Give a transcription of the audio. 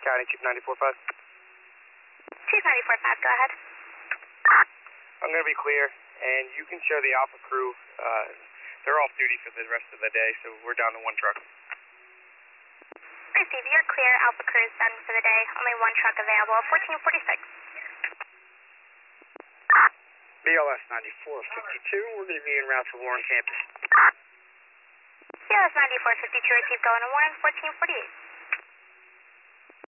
County Chief 94.5. Chief 94.5, go ahead. I'm going to be clear, and you can share the Alpha crew. They're off duty for the rest of the day, so we're down to one truck. Receive, you're clear. Alpha crew is done for the day. Only one truck available, 1446. BLS 9452, we're going to be en route to Warren campus. BLS 9452, receive going to Warren, 1448.